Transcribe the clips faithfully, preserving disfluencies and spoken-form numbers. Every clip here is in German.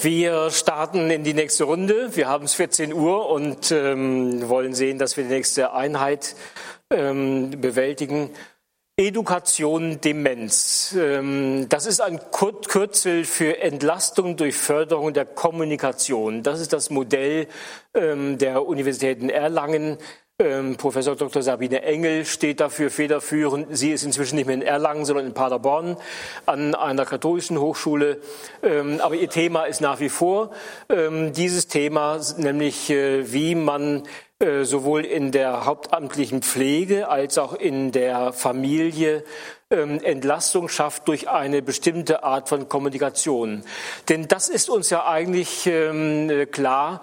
Wir starten in die nächste Runde. Wir haben es vierzehn Uhr und ähm, wollen sehen, dass wir die nächste Einheit ähm, bewältigen. Education Demenz. Ähm, das ist ein Kürzel für Entlastung durch Förderung der Kommunikation. Das ist das Modell ähm, der Universität in Erlangen. Ähm, Professor Doktor Sabine Engel steht dafür federführend. Sie ist inzwischen nicht mehr in Erlangen, sondern in Paderborn an einer katholischen Hochschule. Ähm, aber ihr Thema ist nach wie vor ähm, dieses Thema, nämlich äh, wie man äh, sowohl in der hauptamtlichen Pflege als auch in der Familie ähm, Entlastung schafft durch eine bestimmte Art von Kommunikation. Denn das ist uns ja eigentlich ähm, klar,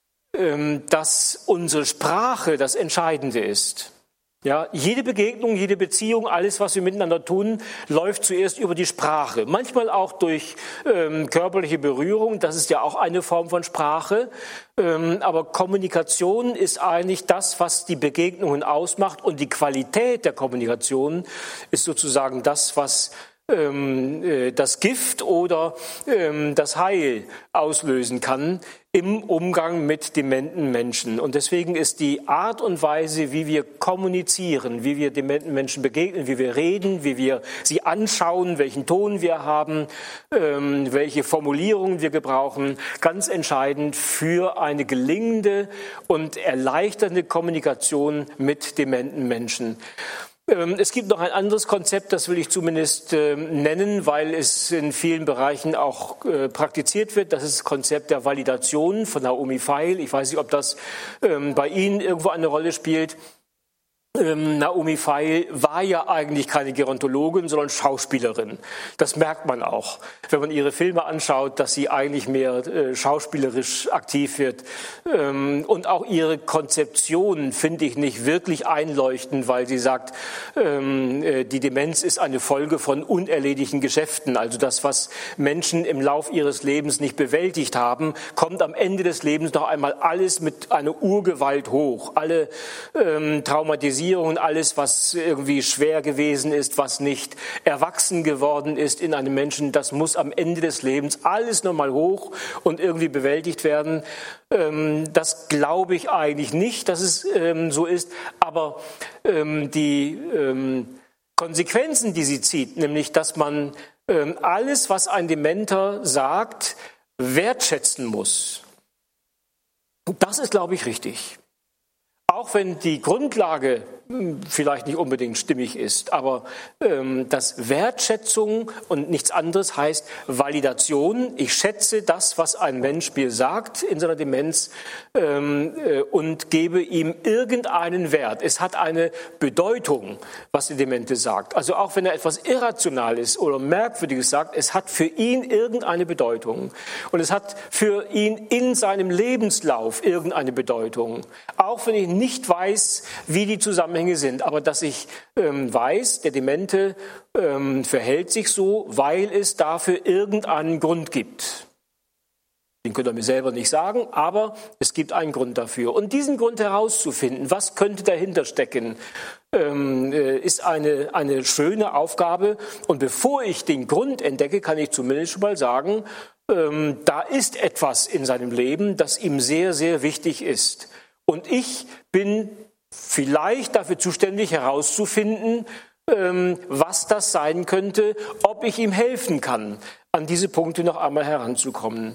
dass unsere Sprache das Entscheidende ist. Ja, jede Begegnung, jede Beziehung, alles, was wir miteinander tun, läuft zuerst über die Sprache. Manchmal auch durch ähm, körperliche Berührung, das ist ja auch eine Form von Sprache. Ähm, aber Kommunikation ist eigentlich das, was die Begegnungen ausmacht. Und die Qualität der Kommunikation ist sozusagen das, was ähm, äh, das Gift oder ähm, das Heil auslösen kann im Umgang mit dementen Menschen. Und deswegen ist die Art und Weise, wie wir kommunizieren, wie wir dementen Menschen begegnen, wie wir reden, wie wir sie anschauen, welchen Ton wir haben, ähm, welche Formulierungen wir gebrauchen, ganz entscheidend für eine gelingende und erleichternde Kommunikation mit dementen Menschen. Es gibt noch ein anderes Konzept, das will ich zumindest äh, nennen, weil es in vielen Bereichen auch äh, praktiziert wird. Das ist das Konzept der Validation von Naomi Feil. Ich weiß nicht, ob das ähm, bei Ihnen irgendwo eine Rolle spielt. Ähm, Naomi Feil war ja eigentlich keine Gerontologin, sondern Schauspielerin. Das merkt man auch, wenn man ihre Filme anschaut, dass sie eigentlich mehr äh, schauspielerisch aktiv wird. Ähm, und auch ihre Konzeption finde ich nicht wirklich einleuchtend, weil sie sagt, ähm, äh, die Demenz ist eine Folge von unerledigten Geschäften. Also das, was Menschen im Lauf ihres Lebens nicht bewältigt haben, kommt am Ende des Lebens noch einmal alles mit einer Urgewalt hoch. Alle ähm, Traumatisierungen, alles, was irgendwie schwer gewesen ist, was nicht erwachsen geworden ist in einem Menschen, das muss am Ende des Lebens alles nochmal hoch und irgendwie bewältigt werden. Das glaube ich eigentlich nicht, dass es so ist, aber die Konsequenzen, die sie zieht, nämlich, dass man alles, was ein Dementer sagt, wertschätzen muss, das ist, glaube ich, richtig. Auch wenn die Grundlage vielleicht nicht unbedingt stimmig ist, aber ähm, dass Wertschätzung und nichts anderes heißt Validation. Ich schätze das, was ein Mensch mir sagt in seiner Demenz ähm, äh, und gebe ihm irgendeinen Wert. Es hat eine Bedeutung, was die Demente sagt. Also auch wenn er etwas Irrationales oder Merkwürdiges sagt, es hat für ihn irgendeine Bedeutung. Und es hat für ihn in seinem Lebenslauf irgendeine Bedeutung. Auch wenn ich nicht weiß, wie die Zusammenhänge sind, aber dass ich ähm, weiß, der Demente ähm, verhält sich so, weil es dafür irgendeinen Grund gibt. Den könnt ihr mir selber nicht sagen, aber es gibt einen Grund dafür. Und diesen Grund herauszufinden, was könnte dahinter stecken, ähm, äh, ist eine, eine schöne Aufgabe. Und bevor ich den Grund entdecke, kann ich zumindest schon mal sagen, ähm, da ist etwas in seinem Leben, das ihm sehr, sehr wichtig ist. Und ich bin vielleicht dafür zuständig, herauszufinden, was das sein könnte, ob ich ihm helfen kann, an diese Punkte noch einmal heranzukommen.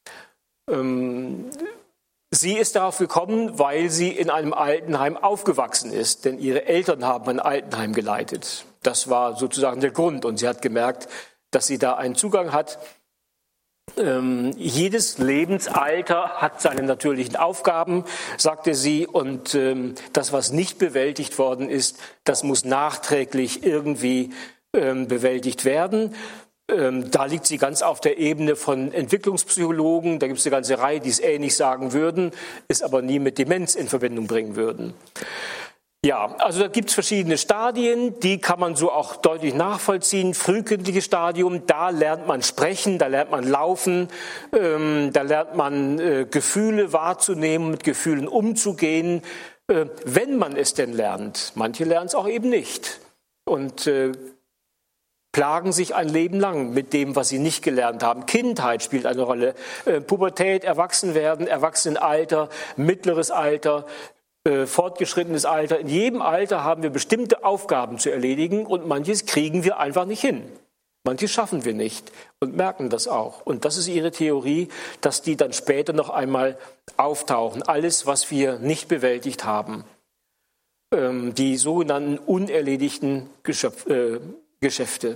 Sie ist darauf gekommen, weil sie in einem Altenheim aufgewachsen ist, denn ihre Eltern haben ein Altenheim geleitet. Das war sozusagen der Grund und sie hat gemerkt, dass sie da einen Zugang hat. Ähm, jedes Lebensalter hat seine natürlichen Aufgaben, sagte sie, und ähm, das, was nicht bewältigt worden ist, das muss nachträglich irgendwie ähm, bewältigt werden. Ähm, da liegt sie ganz auf der Ebene von Entwicklungspsychologen, da gibt es eine ganze Reihe, die es ähnlich sagen würden, es aber nie mit Demenz in Verbindung bringen würden. Ja, also da gibt es verschiedene Stadien, die kann man so auch deutlich nachvollziehen. Frühkindliches Stadium, da lernt man sprechen, da lernt man laufen, ähm, da lernt man äh, Gefühle wahrzunehmen, mit Gefühlen umzugehen, äh, wenn man es denn lernt. Manche lernen es auch eben nicht. Und äh, plagen sich ein Leben lang mit dem, was sie nicht gelernt haben. Kindheit spielt eine Rolle, äh, Pubertät, Erwachsenwerden, Erwachsenenalter, mittleres Alter, äh, fortgeschrittenes Alter. In jedem Alter haben wir bestimmte Aufgaben zu erledigen und manches kriegen wir einfach nicht hin. Manches schaffen wir nicht und merken das auch. Und das ist ihre Theorie, dass die dann später noch einmal auftauchen. Alles, was wir nicht bewältigt haben. Ähm, die sogenannten unerledigten Geschöpf, äh, Geschäfte.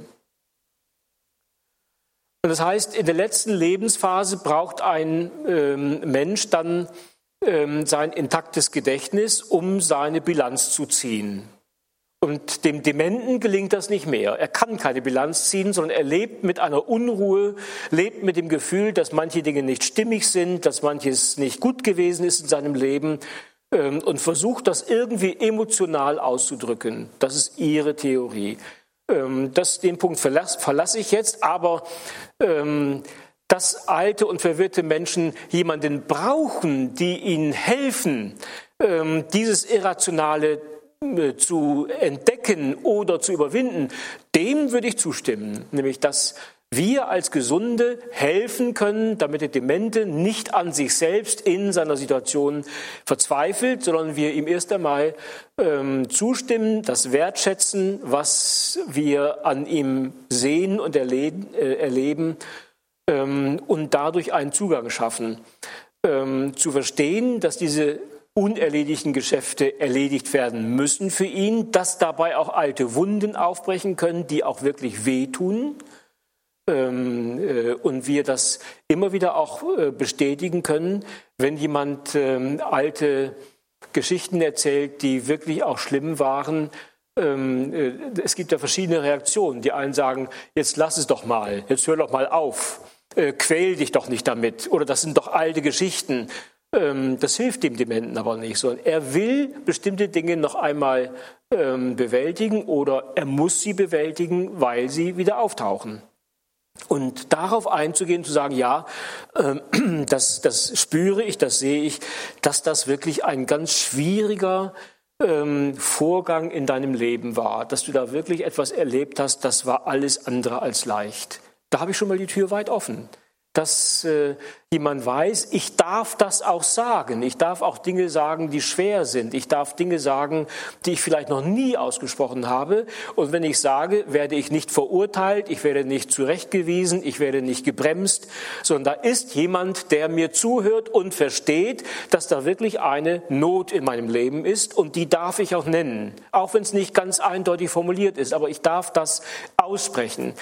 Und das heißt, in der letzten Lebensphase braucht ein ähm, Mensch dann ähm, sein intaktes Gedächtnis, um seine Bilanz zu ziehen. Und dem Dementen gelingt das nicht mehr. Er kann keine Bilanz ziehen, sondern er lebt mit einer Unruhe, lebt mit dem Gefühl, dass manche Dinge nicht stimmig sind, dass manches nicht gut gewesen ist in seinem Leben ähm, und versucht, das irgendwie emotional auszudrücken. Das ist ihre Theorie. Ähm, das, den Punkt verlasse, verlasse ich jetzt, aber ähm, dass alte und verwirrte Menschen jemanden brauchen, die ihnen helfen, ähm, dieses irrationale zu entdecken oder zu überwinden, dem würde ich zustimmen. Nämlich, dass wir als Gesunde helfen können, damit der Demente nicht an sich selbst in seiner Situation verzweifelt, sondern wir ihm erst einmal ähm, zustimmen, das wertschätzen, was wir an ihm sehen und erleben, äh, erleben ähm, und dadurch einen Zugang schaffen. Ähm, zu verstehen, dass diese unerledigten Geschäfte erledigt werden müssen für ihn, dass dabei auch alte Wunden aufbrechen können, die auch wirklich wehtun. Ähm, äh, und wir das immer wieder auch äh, bestätigen können, wenn jemand ähm, alte Geschichten erzählt, die wirklich auch schlimm waren. Ähm, äh, es gibt ja verschiedene Reaktionen. Die einen sagen, jetzt lass es doch mal, jetzt hör doch mal auf, äh, quäl dich doch nicht damit. Oder das sind doch alte Geschichten. Das hilft dem Dementen aber nicht, sondern er will bestimmte Dinge noch einmal ähm, bewältigen oder er muss sie bewältigen, weil sie wieder auftauchen. Und darauf einzugehen, zu sagen, ja, ähm, das, das spüre ich, das sehe ich, dass das wirklich ein ganz schwieriger ähm, Vorgang in deinem Leben war, dass du da wirklich etwas erlebt hast, das war alles andere als leicht. Da habe ich schon mal die Tür weit offen. Dass äh, jemand weiß, ich darf das auch sagen. Ich darf auch Dinge sagen, die schwer sind. Ich darf Dinge sagen, die ich vielleicht noch nie ausgesprochen habe. Und wenn ich sage, werde ich nicht verurteilt, ich werde nicht zurechtgewiesen, ich werde nicht gebremst, sondern da ist jemand, der mir zuhört und versteht, dass da wirklich eine Not in meinem Leben ist und die darf ich auch nennen. Auch wenn es nicht ganz eindeutig formuliert ist, aber ich darf das aussprechen.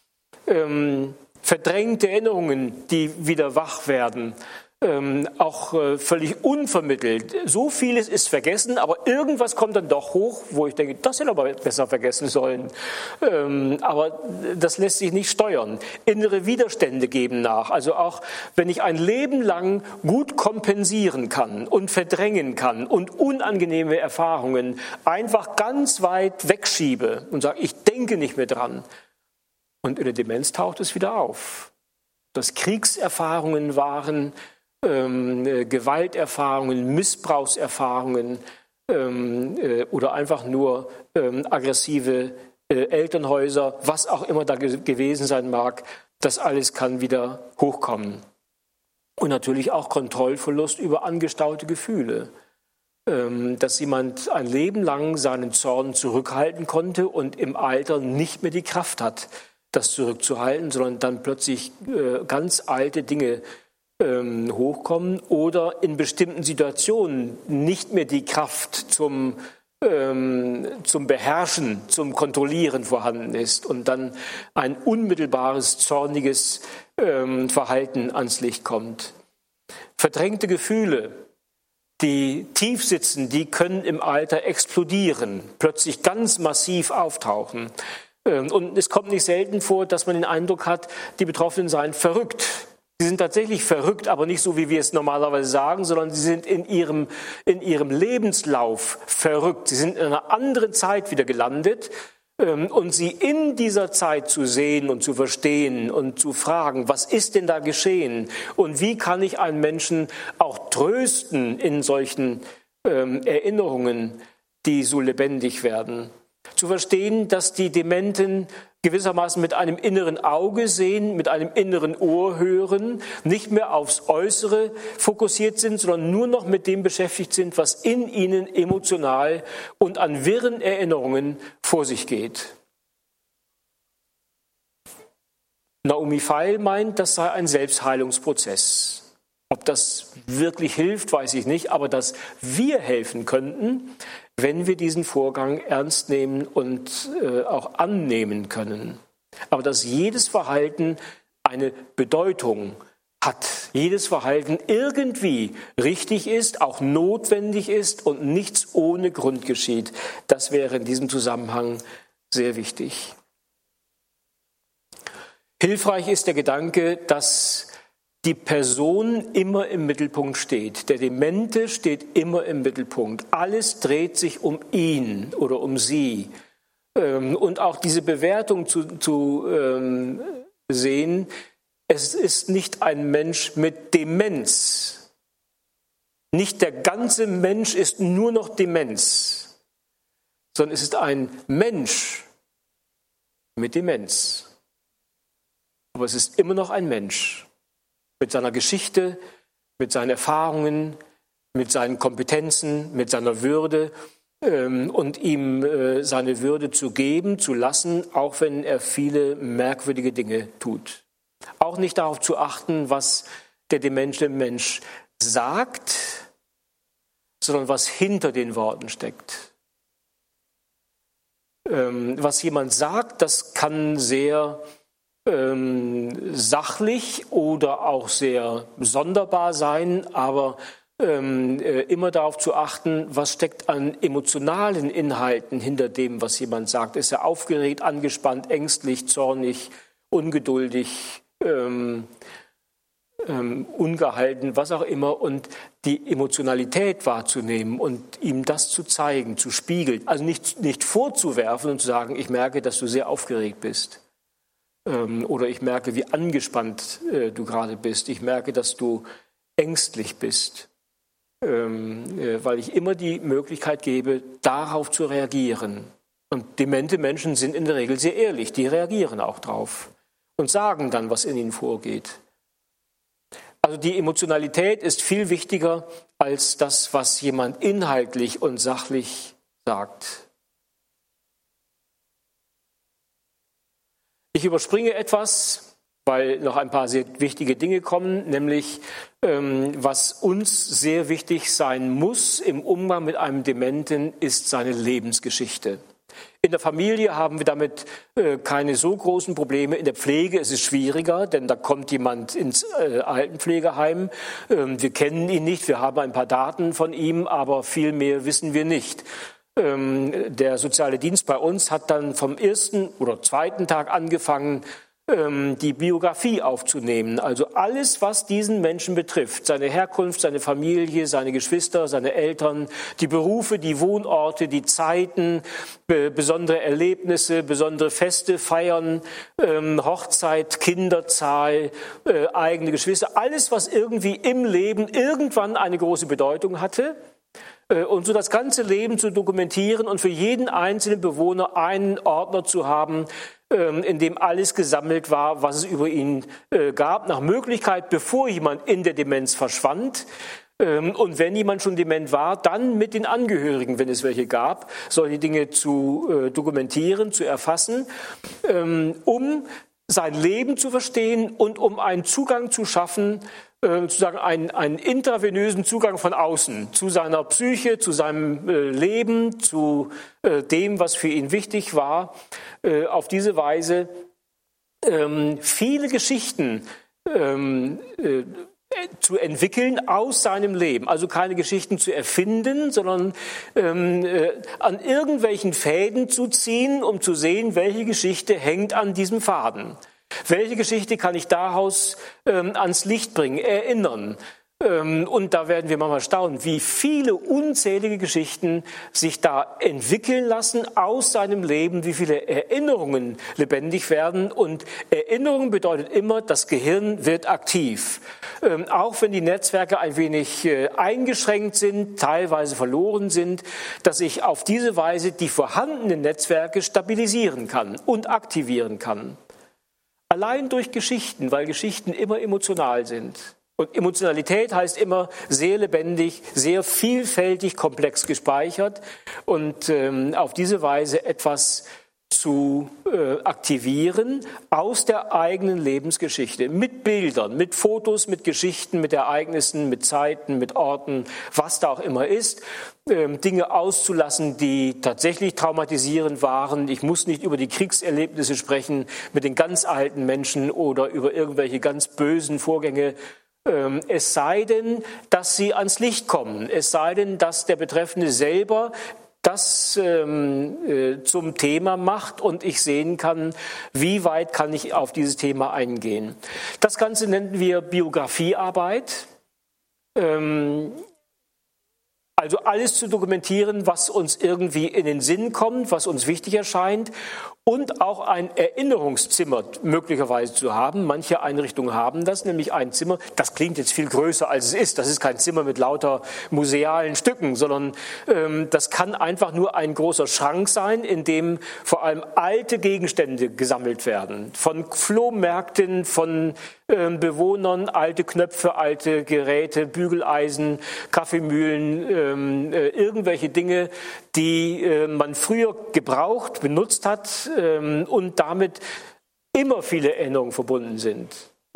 Ähm, Verdrängte Erinnerungen, die wieder wach werden, ähm, auch äh, völlig unvermittelt. So vieles ist vergessen, aber irgendwas kommt dann doch hoch, wo ich denke, das hätte aber besser vergessen sollen. Ähm, aber das lässt sich nicht steuern. Innere Widerstände geben nach. Also auch wenn ich ein Leben lang gut kompensieren kann und verdrängen kann und unangenehme Erfahrungen einfach ganz weit wegschiebe und sage, ich denke nicht mehr dran. Und in der Demenz taucht es wieder auf. Dass Kriegserfahrungen waren, ähm, äh, Gewalterfahrungen, Missbrauchserfahrungen ähm, äh, oder einfach nur ähm, aggressive äh, Elternhäuser, was auch immer da ge- gewesen sein mag, das alles kann wieder hochkommen. Und natürlich auch Kontrollverlust über angestaute Gefühle. Ähm, dass jemand ein Leben lang seinen Zorn zurückhalten konnte und im Alter nicht mehr die Kraft hat, das zurückzuhalten, sondern dann plötzlich äh, ganz alte Dinge ähm, hochkommen oder in bestimmten Situationen nicht mehr die Kraft zum, ähm, zum Beherrschen, zum Kontrollieren vorhanden ist und dann ein unmittelbares, zorniges ähm, Verhalten ans Licht kommt. Verdrängte Gefühle, die tief sitzen, die können im Alter explodieren, plötzlich ganz massiv auftauchen. Und es kommt nicht selten vor, dass man den Eindruck hat, die Betroffenen seien verrückt. Sie sind tatsächlich verrückt, aber nicht so, wie wir es normalerweise sagen, sondern sie sind in ihrem, in ihrem Lebenslauf verrückt. Sie sind in einer anderen Zeit wieder gelandet. Und sie in dieser Zeit zu sehen und zu verstehen und zu fragen, was ist denn da geschehen? Und wie kann ich einen Menschen auch trösten in solchen Erinnerungen, die so lebendig werden? Zu verstehen, dass die Dementen gewissermaßen mit einem inneren Auge sehen, mit einem inneren Ohr hören, nicht mehr aufs Äußere fokussiert sind, sondern nur noch mit dem beschäftigt sind, was in ihnen emotional und an wirren Erinnerungen vor sich geht. Naomi Feil meint, das sei ein Selbstheilungsprozess. Ob das wirklich hilft, weiß ich nicht, aber dass wir helfen könnten, wenn wir diesen Vorgang ernst nehmen und äh, auch annehmen können. Aber dass jedes Verhalten eine Bedeutung hat, jedes Verhalten irgendwie richtig ist, auch notwendig ist und nichts ohne Grund geschieht, das wäre in diesem Zusammenhang sehr wichtig. Hilfreich ist der Gedanke, dass die Person immer im Mittelpunkt steht. Der Demente steht immer im Mittelpunkt. Alles dreht sich um ihn oder um sie. Und auch diese Bewertung zu, zu ähm, sehen, es ist nicht ein Mensch mit Demenz. Nicht der ganze Mensch ist nur noch Demenz, sondern es ist ein Mensch mit Demenz. Aber es ist immer noch ein Mensch. Mit seiner Geschichte, mit seinen Erfahrungen, mit seinen Kompetenzen, mit seiner Würde ähm, und ihm äh, seine Würde zu geben, zu lassen, auch wenn er viele merkwürdige Dinge tut. Auch nicht darauf zu achten, was der demente Mensch sagt, sondern was hinter den Worten steckt. Ähm, was jemand sagt, das kann sehr Ähm, sachlich oder auch sehr sonderbar sein, aber ähm, äh, immer darauf zu achten, was steckt an emotionalen Inhalten hinter dem, was jemand sagt. Ist er aufgeregt, angespannt, ängstlich, zornig, ungeduldig, ähm, ähm, ungehalten, was auch immer, und die Emotionalität wahrzunehmen und ihm das zu zeigen, zu spiegeln. Also nicht, nicht vorzuwerfen und zu sagen, ich merke, dass du sehr aufgeregt bist. Oder ich merke, wie angespannt äh, du gerade bist. Ich merke, dass du ängstlich bist, ähm, äh, weil ich immer die Möglichkeit gebe, darauf zu reagieren. Und demente Menschen sind in der Regel sehr ehrlich, die reagieren auch drauf und sagen dann, was in ihnen vorgeht. Also die Emotionalität ist viel wichtiger als das, was jemand inhaltlich und sachlich sagt. Ich überspringe etwas, weil noch ein paar sehr wichtige Dinge kommen, nämlich ähm, was uns sehr wichtig sein muss im Umgang mit einem Dementen, ist seine Lebensgeschichte. In der Familie haben wir damit äh, keine so großen Probleme. In der Pflege ist es schwieriger, denn da kommt jemand ins äh, Altenpflegeheim. Ähm, wir kennen ihn nicht, wir haben ein paar Daten von ihm, aber viel mehr wissen wir nicht. Der soziale Dienst bei uns hat dann vom ersten oder zweiten Tag angefangen, die Biografie aufzunehmen. Also alles, was diesen Menschen betrifft. Seine Herkunft, seine Familie, seine Geschwister, seine Eltern, die Berufe, die Wohnorte, die Zeiten, besondere Erlebnisse, besondere Feste, Feiern, Hochzeit, Kinderzahl, eigene Geschwister. Alles, was irgendwie im Leben irgendwann eine große Bedeutung hatte. Und so das ganze Leben zu dokumentieren und für jeden einzelnen Bewohner einen Ordner zu haben, in dem alles gesammelt war, was es über ihn gab, nach Möglichkeit, bevor jemand in der Demenz verschwand. Und wenn jemand schon dement war, dann mit den Angehörigen, wenn es welche gab, solche Dinge zu dokumentieren, zu erfassen, um sein Leben zu verstehen und um einen Zugang zu schaffen, sozusagen einen, einen intravenösen Zugang von außen zu seiner Psyche, zu seinem äh, Leben, zu äh, dem, was für ihn wichtig war. Äh, auf diese Weise ähm, viele Geschichten ähm, äh, zu entwickeln aus seinem Leben. Also keine Geschichten zu erfinden, sondern ähm, äh, an irgendwelchen Fäden zu ziehen, um zu sehen, welche Geschichte hängt an diesem Faden. Welche Geschichte kann ich daraus ähm, ans Licht bringen, erinnern? Und da werden wir manchmal staunen, wie viele unzählige Geschichten sich da entwickeln lassen aus seinem Leben, wie viele Erinnerungen lebendig werden. Und Erinnerung bedeutet immer, das Gehirn wird aktiv. Auch wenn die Netzwerke ein wenig eingeschränkt sind, teilweise verloren sind, dass ich auf diese Weise die vorhandenen Netzwerke stabilisieren kann und aktivieren kann. Allein durch Geschichten, weil Geschichten immer emotional sind. Und Emotionalität heißt immer sehr lebendig, sehr vielfältig, komplex gespeichert und ähm, auf diese Weise etwas zu äh, aktivieren aus der eigenen Lebensgeschichte. Mit Bildern, mit Fotos, mit Geschichten, mit Ereignissen, mit Zeiten, mit Orten, was da auch immer ist. Ähm, Dinge auszulassen, die tatsächlich traumatisierend waren. Ich muss nicht über die Kriegserlebnisse sprechen mit den ganz alten Menschen oder über irgendwelche ganz bösen Vorgänge. Es sei denn, dass sie ans Licht kommen. Es sei denn, dass der Betreffende selber das ähm, äh, zum Thema macht und ich sehen kann, wie weit kann ich auf dieses Thema eingehen. Das Ganze nennen wir Biografiearbeit. Ähm, also alles zu dokumentieren, was uns irgendwie in den Sinn kommt, was uns wichtig erscheint. Und auch ein Erinnerungszimmer möglicherweise zu haben. Manche Einrichtungen haben das, nämlich ein Zimmer. Das klingt jetzt viel größer, als es ist. Das ist kein Zimmer mit lauter musealen Stücken, sondern ähm, das kann einfach nur ein großer Schrank sein, in dem vor allem alte Gegenstände gesammelt werden. Von Flohmärkten, von ähm, Bewohnern, alte Knöpfe, alte Geräte, Bügeleisen, Kaffeemühlen, ähm, äh, irgendwelche Dinge, die äh, man früher gebraucht, benutzt hat, und damit immer viele Erinnerungen verbunden sind.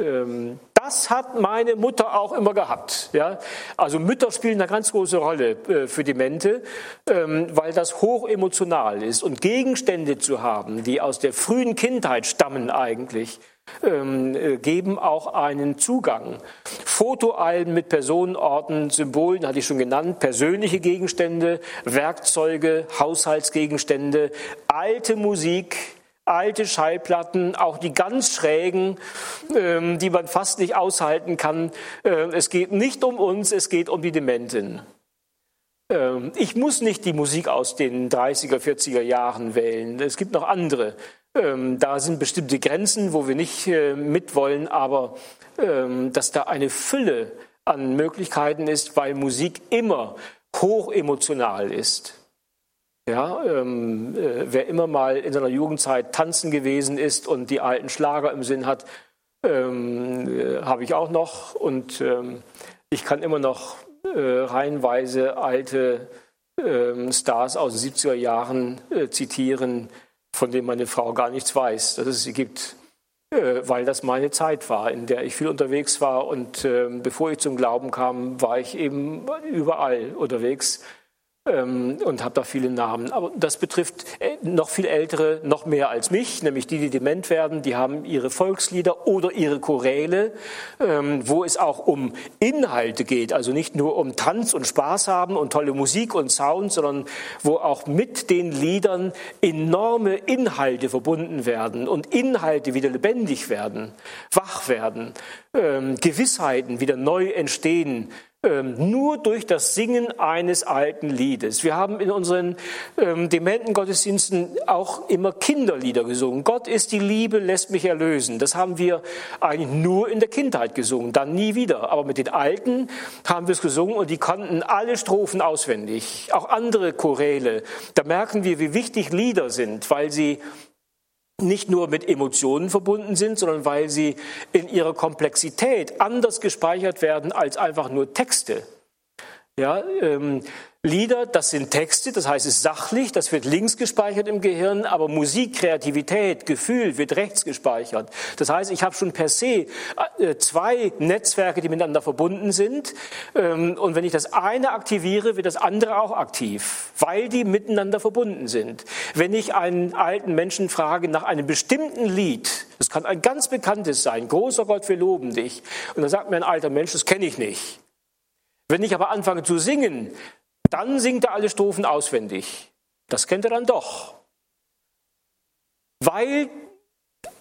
Das hat meine Mutter auch immer gehabt. Ja? Also Mütter spielen eine ganz große Rolle für Demente, weil das hochemotional ist. Und Gegenstände zu haben, die aus der frühen Kindheit stammen eigentlich, geben auch einen Zugang. Fotoalben mit Personen, Orten, Symbolen, hatte ich schon genannt, persönliche Gegenstände, Werkzeuge, Haushaltsgegenstände, alte Musik, alte Schallplatten, auch die ganz schrägen, die man fast nicht aushalten kann. Es geht nicht um uns, es geht um die Dementen. Ich muss nicht die Musik aus den dreißiger, vierziger Jahren wählen. Es gibt noch andere. Da sind bestimmte Grenzen, wo wir nicht mitwollen, aber dass da eine Fülle an Möglichkeiten ist, weil Musik immer hochemotional ist. Ja, ähm, äh, wer immer mal in seiner Jugendzeit tanzen gewesen ist und die alten Schlager im Sinn hat, ähm, äh, habe ich auch noch. Und ähm, ich kann immer noch äh, reihenweise alte äh, Stars aus den siebziger Jahren äh, zitieren, von denen meine Frau gar nichts weiß, dass es sie gibt, äh, weil das meine Zeit war, in der ich viel unterwegs war. Und äh, bevor ich zum Glauben kam, war ich eben überall unterwegs. Und habe da viele Namen. Aber das betrifft noch viel Ältere, noch mehr als mich, nämlich die, die dement werden. Die haben ihre Volkslieder oder ihre Choräle, wo es auch um Inhalte geht. Also nicht nur um Tanz und Spaß haben und tolle Musik und Sound, sondern wo auch mit den Liedern enorme Inhalte verbunden werden und Inhalte wieder lebendig werden, wach werden, Gewissheiten wieder neu entstehen. Ähm, nur durch das Singen eines alten Liedes. Wir haben in unseren ähm, dementen Gottesdiensten auch immer Kinderlieder gesungen. Gott ist die Liebe, lässt mich erlösen. Das haben wir eigentlich nur in der Kindheit gesungen, dann nie wieder. Aber mit den Alten haben wir es gesungen und die konnten alle Strophen auswendig. Auch andere Choräle. Da merken wir, wie wichtig Lieder sind, weil sie nicht nur mit Emotionen verbunden sind, sondern weil sie in ihrer Komplexität anders gespeichert werden als einfach nur Texte. Ja, ähm, Lieder, das sind Texte, das heißt, es ist sachlich, das wird links gespeichert im Gehirn, aber Musik, Kreativität, Gefühl wird rechts gespeichert. Das heißt, ich habe schon per se äh, zwei Netzwerke, die miteinander verbunden sind. Ähm, und wenn ich das eine aktiviere, wird das andere auch aktiv, weil die miteinander verbunden sind. Wenn ich einen alten Menschen frage nach einem bestimmten Lied, das kann ein ganz bekanntes sein, großer Gott, wir loben dich. Und dann sagt mir ein alter Mensch, das kenne ich nicht. Wenn ich aber anfange zu singen, dann singt er alle Strophen auswendig. Das kennt er dann doch. Weil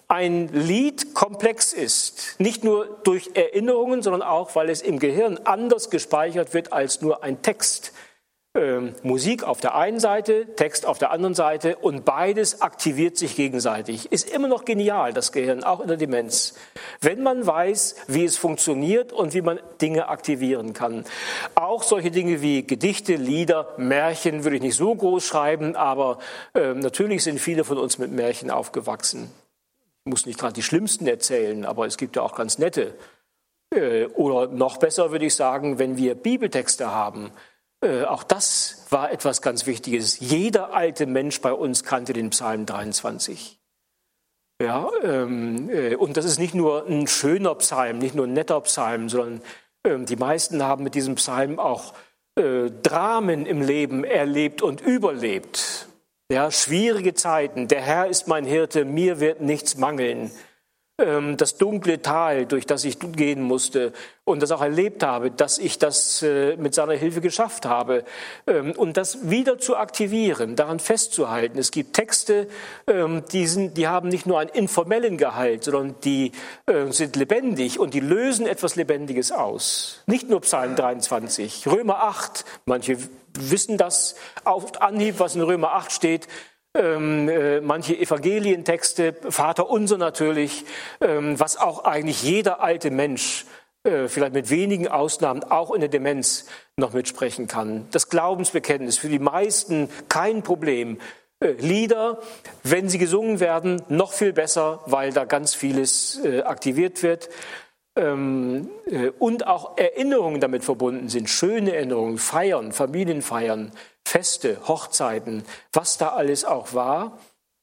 ein Lied komplex ist. Nicht nur durch Erinnerungen, sondern auch, weil es im Gehirn anders gespeichert wird als nur ein Text. Ähm, Musik auf der einen Seite, Text auf der anderen Seite und beides aktiviert sich gegenseitig. Ist immer noch genial, das Gehirn, auch in der Demenz. Wenn man weiß, wie es funktioniert und wie man Dinge aktivieren kann. Auch solche Dinge wie Gedichte, Lieder, Märchen würde ich nicht so groß schreiben, aber äh, natürlich sind viele von uns mit Märchen aufgewachsen. Ich muss nicht gerade die schlimmsten erzählen, aber es gibt ja auch ganz nette. Äh, oder noch besser würde ich sagen, wenn wir Bibeltexte haben. Äh, auch das war etwas ganz Wichtiges. Jeder alte Mensch bei uns kannte den Psalm dreiundzwanzig. Ja, ähm, äh, und das ist nicht nur ein schöner Psalm, nicht nur ein netter Psalm, sondern äh, die meisten haben mit diesem Psalm auch äh, Dramen im Leben erlebt und überlebt. Ja, schwierige Zeiten. Der Herr ist mein Hirte, mir wird nichts mangeln. Das dunkle Tal, durch das ich gehen musste und das auch erlebt habe, dass ich das mit seiner Hilfe geschafft habe. Und das wieder zu aktivieren, daran festzuhalten. Es gibt Texte, die, sind, die haben nicht nur einen informellen Gehalt, sondern die sind lebendig und die lösen etwas Lebendiges aus. Nicht nur Psalm dreiundzwanzig, Römer acht, manche wissen das auf Anhieb, was in Römer acht steht. Ähm, äh, manche Evangelientexte, Vater unser natürlich, ähm, was auch eigentlich jeder alte Mensch, äh, vielleicht mit wenigen Ausnahmen, auch in der Demenz noch mitsprechen kann. Das Glaubensbekenntnis, für die meisten kein Problem. Äh, Lieder, wenn sie gesungen werden, noch viel besser, weil da ganz vieles äh, aktiviert wird. Ähm, äh, und auch Erinnerungen damit verbunden sind, schöne Erinnerungen, Feiern, Familienfeiern, Feste, Hochzeiten, was da alles auch war.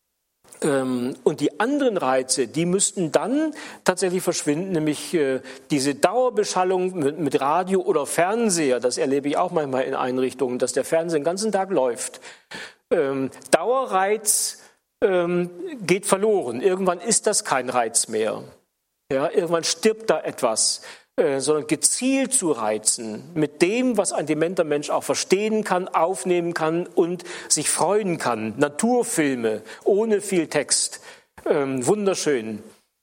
Und die anderen Reize, die müssten dann tatsächlich verschwinden, nämlich diese Dauerbeschallung mit Radio oder Fernseher, das erlebe ich auch manchmal in Einrichtungen, dass der Fernseher den ganzen Tag läuft. Dauerreiz geht verloren. Irgendwann ist das kein Reiz mehr. Ja, irgendwann stirbt da etwas. Sondern gezielt zu reizen mit dem, was ein dementer Mensch auch verstehen kann, aufnehmen kann und sich freuen kann. Naturfilme ohne viel Text, ähm, wunderschön.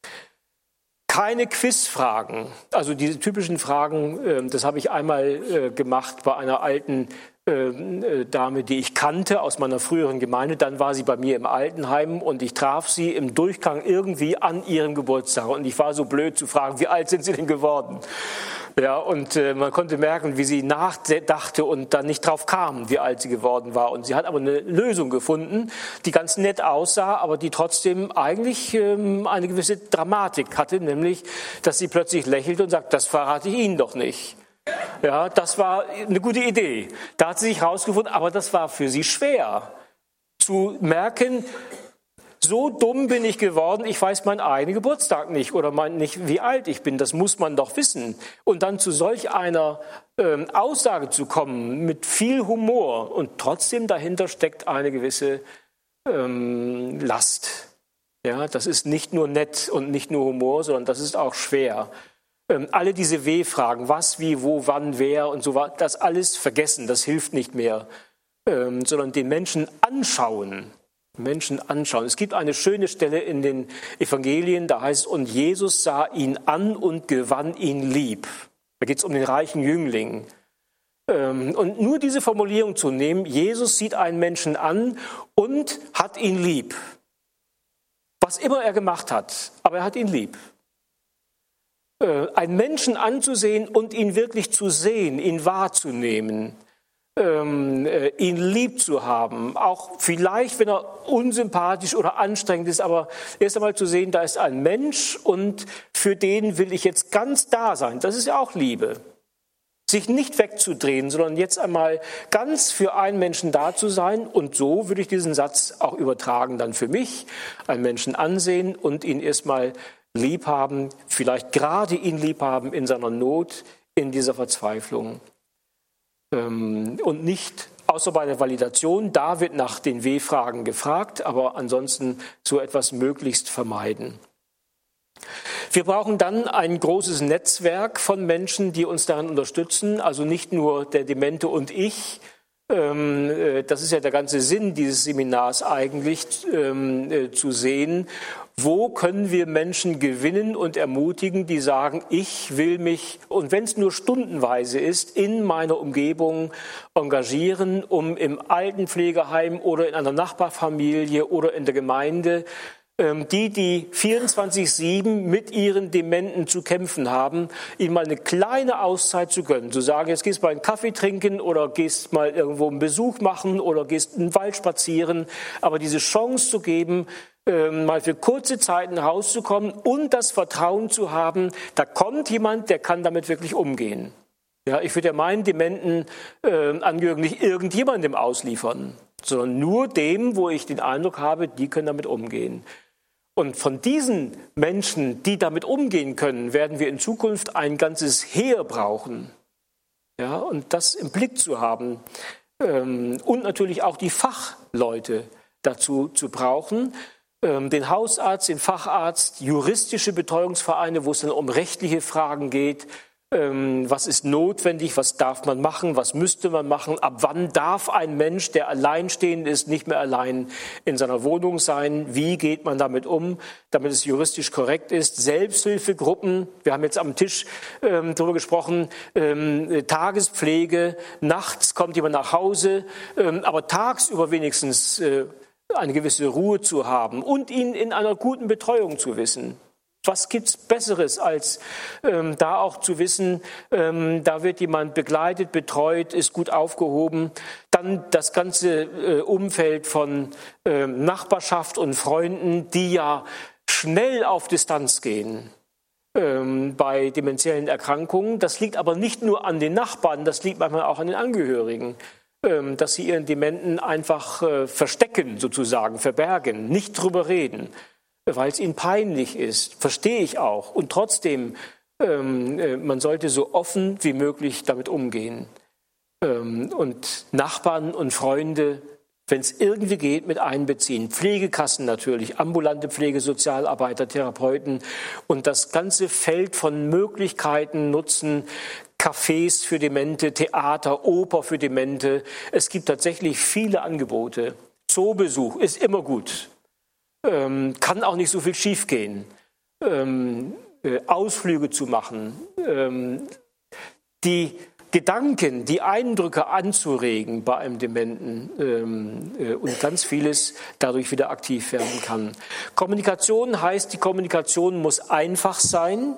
Keine Quizfragen, also diese typischen Fragen, äh, das habe ich einmal äh, gemacht bei einer alten äh, Dame, die ich kannte aus meiner früheren Gemeinde. Dann war sie bei mir im Altenheim und ich traf sie im Durchgang irgendwie an ihrem Geburtstag. Und ich war so blöd zu fragen, wie alt sind Sie denn geworden? Ja, und äh, man konnte merken, wie sie nachdachte und dann nicht drauf kam, wie alt sie geworden war. Und sie hat aber eine Lösung gefunden, die ganz nett aussah, aber die trotzdem eigentlich ähm, eine gewisse Dramatik hatte, nämlich, dass sie plötzlich lächelte und sagt, das verrate ich Ihnen doch nicht. Ja, das war eine gute Idee. Da hat sie sich herausgefunden, aber das war für sie schwer zu merken, so dumm bin ich geworden, ich weiß meinen eigenen Geburtstag nicht oder mein, nicht, wie alt ich bin, das muss man doch wissen. Und dann zu solch einer ähm, Aussage zu kommen mit viel Humor und trotzdem dahinter steckt eine gewisse ähm, Last. Ja, das ist nicht nur nett und nicht nur Humor, sondern das ist auch schwer. Ähm, alle diese W-Fragen, was, wie, wo, wann, wer und so weiter, das alles vergessen, das hilft nicht mehr, ähm, sondern den Menschen anschauen. Menschen anschauen. Es gibt eine schöne Stelle in den Evangelien, da heißt, und Jesus sah ihn an und gewann ihn lieb. Da geht es um den reichen Jüngling. Und nur diese Formulierung zu nehmen, Jesus sieht einen Menschen an und hat ihn lieb. Was immer er gemacht hat, aber er hat ihn lieb. Einen Menschen anzusehen und ihn wirklich zu sehen, ihn wahrzunehmen, Ähm, äh, ihn lieb zu haben, auch vielleicht, wenn er unsympathisch oder anstrengend ist, aber erst einmal zu sehen, da ist ein Mensch und für den will ich jetzt ganz da sein. Das ist ja auch Liebe. Sich nicht wegzudrehen, sondern jetzt einmal ganz für einen Menschen da zu sein. Und so würde ich diesen Satz auch übertragen dann für mich, einen Menschen ansehen und ihn erstmal lieb haben, vielleicht gerade ihn lieb haben in seiner Not, in dieser Verzweiflung. Und nicht, außer bei der Validation, da wird nach den W-Fragen gefragt, aber ansonsten so etwas möglichst vermeiden. Wir brauchen dann ein großes Netzwerk von Menschen, die uns darin unterstützen, also nicht nur der Demente und ich. Das ist ja der ganze Sinn dieses Seminars eigentlich, zu sehen, Wo können wir Menschen gewinnen und ermutigen, die sagen, ich will mich, und wenn es nur stundenweise ist, in meiner Umgebung engagieren, um im Altenpflegeheim oder in einer Nachbarfamilie oder in der Gemeinde die, die vierundzwanzig sieben mit ihren Dementen zu kämpfen haben, ihnen mal eine kleine Auszeit zu gönnen. Zu sagen, jetzt gehst du mal einen Kaffee trinken oder gehst mal irgendwo einen Besuch machen oder gehst in den Wald spazieren. Aber diese Chance zu geben, mal für kurze Zeit nach Hause zu kommen und das Vertrauen zu haben, da kommt jemand, der kann damit wirklich umgehen. Ja, ich würde ja meinen dementen äh, Angehörigen nicht irgendjemandem ausliefern, sondern nur dem, wo ich den Eindruck habe, die können damit umgehen. Und von diesen Menschen, die damit umgehen können, werden wir in Zukunft ein ganzes Heer brauchen. Ja, und das im Blick zu haben. Ähm, und natürlich auch die Fachleute dazu zu brauchen. Ähm, den Hausarzt, den Facharzt, juristische Betreuungsvereine, wo es dann um rechtliche Fragen geht. Was ist notwendig, was darf man machen, was müsste man machen, ab wann darf ein Mensch, der alleinstehend ist, nicht mehr allein in seiner Wohnung sein, wie geht man damit um, damit es juristisch korrekt ist. Selbsthilfegruppen, wir haben jetzt am Tisch ähm, darüber gesprochen, ähm, Tagespflege, nachts kommt jemand nach Hause, ähm, aber tagsüber wenigstens äh, eine gewisse Ruhe zu haben und ihn in einer guten Betreuung zu wissen. Was gibt's Besseres, als ähm, da auch zu wissen, ähm, da wird jemand begleitet, betreut, ist gut aufgehoben. Dann das ganze äh, Umfeld von äh, Nachbarschaft und Freunden, die ja schnell auf Distanz gehen ähm, bei dementiellen Erkrankungen. Das liegt aber nicht nur an den Nachbarn, das liegt manchmal auch an den Angehörigen, ähm, dass sie ihren Dementen einfach äh, verstecken, sozusagen, verbergen, nicht drüber reden, weil es ihnen peinlich ist, verstehe ich auch. Und trotzdem, ähm, man sollte so offen wie möglich damit umgehen. Ähm, und Nachbarn und Freunde, wenn es irgendwie geht, mit einbeziehen. Pflegekassen natürlich, ambulante Pflege, Sozialarbeiter, Therapeuten und das ganze Feld von Möglichkeiten nutzen. Cafés für Demente, Theater, Oper für Demente. Es gibt tatsächlich viele Angebote. Zoobesuch ist immer gut. Ähm, kann auch nicht so viel schiefgehen, ähm, äh, Ausflüge zu machen, ähm, die Gedanken, die Eindrücke anzuregen bei einem Dementen ähm, äh, und ganz vieles dadurch wieder aktiv werden kann. Kommunikation heißt, die Kommunikation muss einfach sein.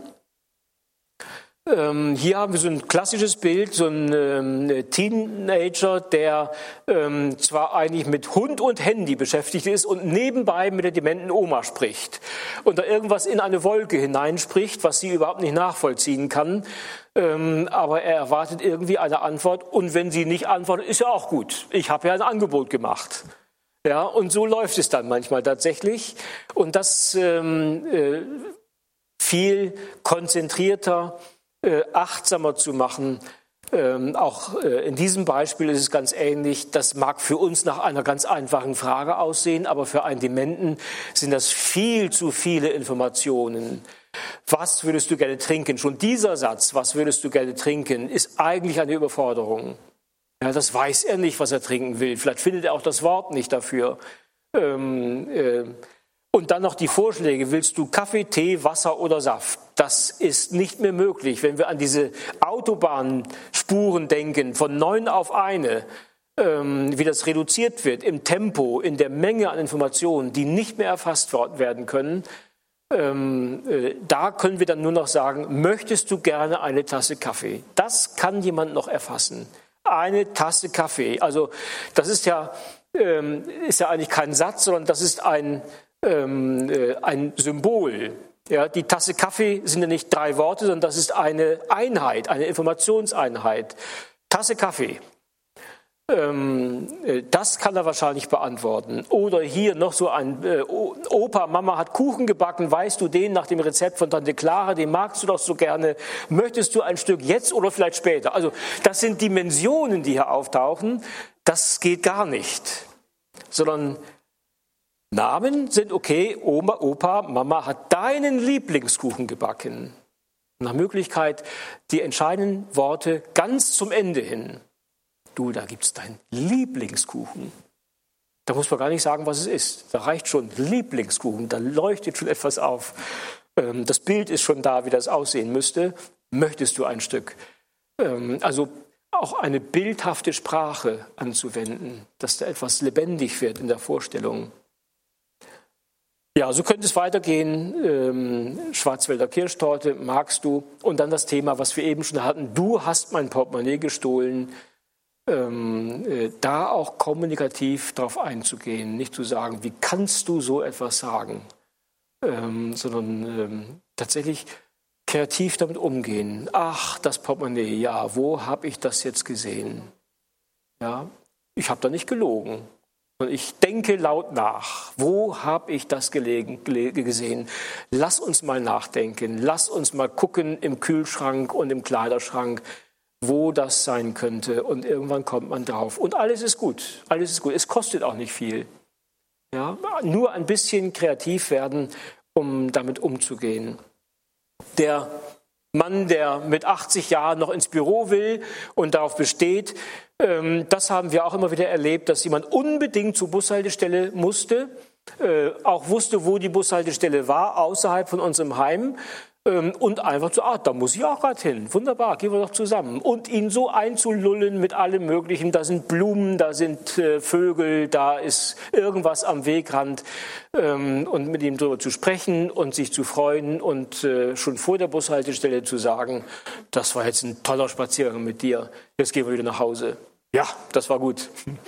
Ähm, hier haben wir so ein klassisches Bild, so ein ähm, Teenager, der ähm, zwar eigentlich mit Hund und Handy beschäftigt ist und nebenbei mit der dementen Oma spricht und da irgendwas in eine Wolke hineinspricht, was sie überhaupt nicht nachvollziehen kann, ähm, aber er erwartet irgendwie eine Antwort und wenn sie nicht antwortet, ist ja auch gut. Ich habe ja ein Angebot gemacht. Ja, und so läuft es dann manchmal tatsächlich und das ähm, äh, viel konzentrierter, achtsamer zu machen. Ähm, auch äh, in diesem Beispiel ist es ganz ähnlich. Das mag für uns nach einer ganz einfachen Frage aussehen, aber für einen Dementen sind das viel zu viele Informationen. Was würdest du gerne trinken? Schon dieser Satz, was würdest du gerne trinken, ist eigentlich eine Überforderung. Ja, das weiß er nicht, was er trinken will. Vielleicht findet er auch das Wort nicht dafür. Ähm, äh, Und dann noch die Vorschläge, willst du Kaffee, Tee, Wasser oder Saft? Das ist nicht mehr möglich. Wenn wir an diese Autobahnspuren denken, von neun auf eine, ähm, wie das reduziert wird im Tempo, in der Menge an Informationen, die nicht mehr erfasst werden können, ähm, äh, da können wir dann nur noch sagen, möchtest du gerne eine Tasse Kaffee? Das kann jemand noch erfassen. Eine Tasse Kaffee. Also das ist ja, ähm, ist ja eigentlich kein Satz, sondern das ist ein ein Symbol. Ja, die Tasse Kaffee sind ja nicht drei Worte, sondern das ist eine Einheit, eine Informationseinheit. Tasse Kaffee. Das kann er wahrscheinlich beantworten. Oder hier noch so ein Opa, Mama hat Kuchen gebacken, weißt du den nach dem Rezept von Tante Clara, den magst du doch so gerne. Möchtest du ein Stück jetzt oder vielleicht später? Also das sind Dimensionen, die hier auftauchen. Das geht gar nicht. Sondern Namen sind okay, Oma, Opa, Mama hat deinen Lieblingskuchen gebacken. Nach Möglichkeit die entscheidenden Worte ganz zum Ende hin. Du, da gibt's deinen Lieblingskuchen. Da muss man gar nicht sagen, was es ist. Da reicht schon Lieblingskuchen, da leuchtet schon etwas auf. Ähm, das Bild ist schon da, wie das aussehen müsste. Möchtest du ein Stück? Ähm, also auch eine bildhafte Sprache anzuwenden, dass da etwas lebendig wird in der Vorstellung. Ja, so könnte es weitergehen. Ähm, Schwarzwälder Kirschtorte, magst du? Und dann das Thema, was wir eben schon hatten. Du hast mein Portemonnaie gestohlen. Ähm, äh, da auch kommunikativ drauf einzugehen. Nicht zu sagen, wie kannst du so etwas sagen? Ähm, sondern ähm, tatsächlich kreativ damit umgehen. Ach, das Portemonnaie, ja, wo habe ich das jetzt gesehen? Ja, ich habe da nicht gelogen. Ich denke laut nach. Wo habe ich das gelegen, gesehen? Lass uns mal nachdenken. Lass uns mal gucken im Kühlschrank und im Kleiderschrank, wo das sein könnte. Und irgendwann kommt man drauf. Und alles ist gut. Alles ist gut. Es kostet auch nicht viel. Ja, nur ein bisschen kreativ werden, um damit umzugehen. Der Mann, der mit achtzig Jahren noch ins Büro will und darauf besteht, ähm, das haben wir auch immer wieder erlebt, dass jemand unbedingt zur Bushaltestelle musste, äh, auch wusste, wo die Bushaltestelle war, außerhalb von unserem Heim, ähm, und einfach so, ah, da muss ich auch gerade hin, wunderbar, gehen wir doch zusammen. Und ihn so einzulullen mit allem Möglichen, da sind Blumen, da sind äh, Vögel, da ist irgendwas am Wegrand, ähm, und mit ihm darüber zu sprechen und sich zu freuen und äh, schon vor der Bushaltestelle zu sagen, das war jetzt ein toller Spaziergang mit dir, jetzt gehen wir wieder nach Hause. Ja, das war gut.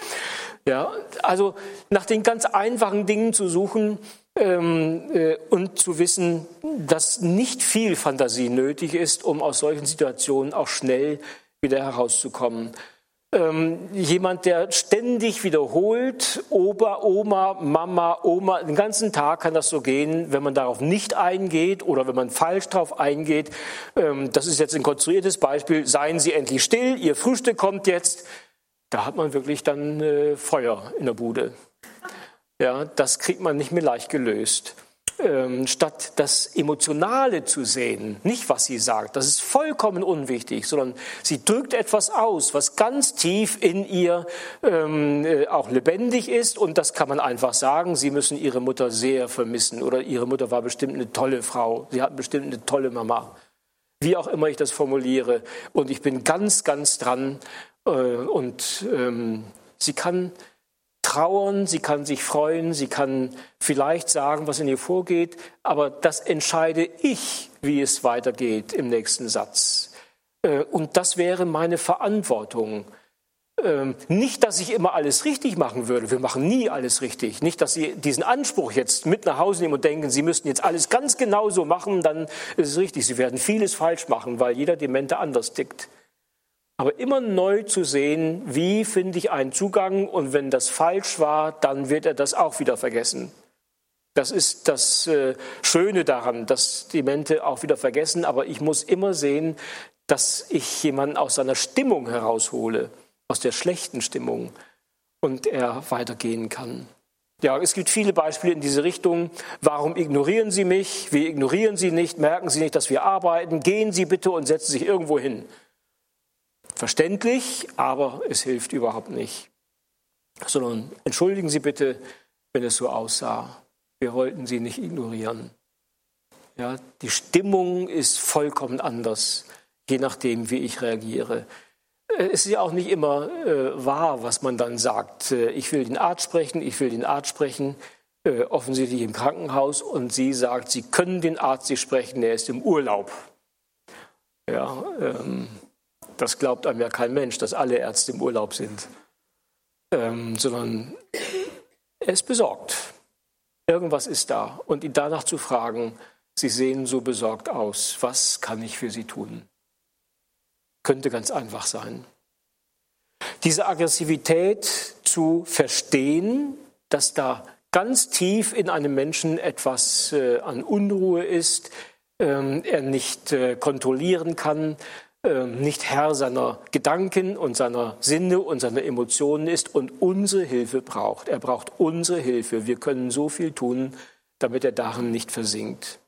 Ja, also nach den ganz einfachen Dingen zu suchen, Ähm, äh, und zu wissen, dass nicht viel Fantasie nötig ist, um aus solchen Situationen auch schnell wieder herauszukommen. Ähm, jemand, der ständig wiederholt, Opa, Oma, Mama, Oma, den ganzen Tag kann das so gehen, wenn man darauf nicht eingeht oder wenn man falsch darauf eingeht. Ähm, das ist jetzt ein konstruiertes Beispiel. Seien Sie endlich still, Ihr Frühstück kommt jetzt. Da hat man wirklich dann äh, Feuer in der Bude. Ja, das kriegt man nicht mehr leicht gelöst. Ähm, statt das Emotionale zu sehen, nicht was sie sagt, das ist vollkommen unwichtig, sondern sie drückt etwas aus, was ganz tief in ihr ähm, äh, auch lebendig ist, und das kann man einfach sagen. Sie müssen Ihre Mutter sehr vermissen oder Ihre Mutter war bestimmt eine tolle Frau, sie hatten bestimmt eine tolle Mama. Wie auch immer ich das formuliere, und ich bin ganz, ganz dran, äh, und ähm, sie kann trauern, sie kann sich freuen, sie kann vielleicht sagen, was in ihr vorgeht, aber das entscheide ich, wie es weitergeht im nächsten Satz. Und das wäre meine Verantwortung. Nicht, dass ich immer alles richtig machen würde, wir machen nie alles richtig. Nicht, dass Sie diesen Anspruch jetzt mit nach Hause nehmen und denken, Sie müssten jetzt alles ganz genau so machen, dann ist es richtig. Sie werden vieles falsch machen, weil jeder Demente anders tickt. Aber immer neu zu sehen, wie finde ich einen Zugang, und wenn das falsch war, dann wird er das auch wieder vergessen. Das ist das äh, Schöne daran, dass Demente auch wieder vergessen, aber ich muss immer sehen, dass ich jemanden aus seiner Stimmung heraushole, aus der schlechten Stimmung, und er weitergehen kann. Ja, es gibt viele Beispiele in diese Richtung. Warum ignorieren Sie mich? Wir ignorieren Sie nicht. Merken Sie nicht, dass wir arbeiten? Gehen Sie bitte und setzen sich irgendwo hin. Verständlich, aber es hilft überhaupt nicht. Sondern entschuldigen Sie bitte, wenn es so aussah. Wir wollten Sie nicht ignorieren. Ja, die Stimmung ist vollkommen anders, je nachdem, wie ich reagiere. Es ist ja auch nicht immer äh, wahr, was man dann sagt. Äh, ich will den Arzt sprechen, ich will den Arzt sprechen, äh, offensichtlich im Krankenhaus, und sie sagt, Sie können den Arzt nicht sprechen, er ist im Urlaub. Ja, ähm, das glaubt einem ja kein Mensch, dass alle Ärzte im Urlaub sind, ähm, sondern er ist besorgt. Irgendwas ist da. Und ihn danach zu fragen, Sie sehen so besorgt aus, was kann ich für Sie tun? Könnte ganz einfach sein. Diese Aggressivität zu verstehen, dass da ganz tief in einem Menschen etwas äh, an Unruhe ist, ähm, er nicht äh, kontrollieren kann, nicht Herr seiner Gedanken und seiner Sinne und seiner Emotionen ist und unsere Hilfe braucht. Er braucht unsere Hilfe. Wir können so viel tun, damit er darin nicht versinkt.